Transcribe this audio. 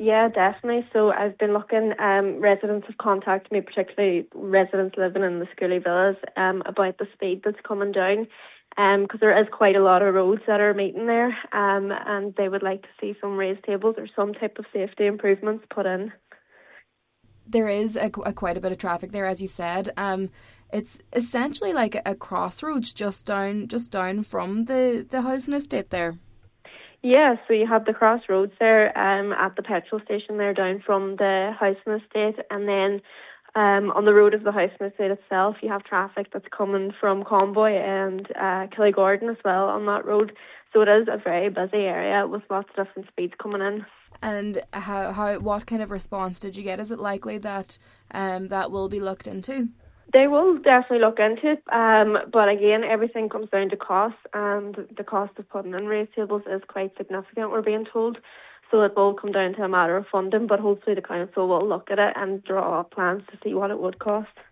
Yeah, definitely. So I've been looking, residents have contacted me, particularly residents living in the Schoolie Villas, about the speed that's coming down, because there is quite a lot of roads that are meeting there, and they would like to see some raised tables or some type of safety improvements put in. There is quite a bit of traffic there, as you said. It's essentially like a crossroads just down from the housing estate there. Yeah, so you have the crossroads there at the petrol station there down from the housing estate, and then on the road of the housing estate itself you have traffic that's coming from Convoy and Killygordon as well on that road. So it is a very busy area with lots of different speeds coming in. And how what kind of response did you get? Is it likely that that will be looked into? They will definitely look into it, but again, everything comes down to cost, and the cost of putting in raised tables is quite significant, we're being told. So it will come down to a matter of funding, but hopefully the council will look at it and draw up plans to see what it would cost.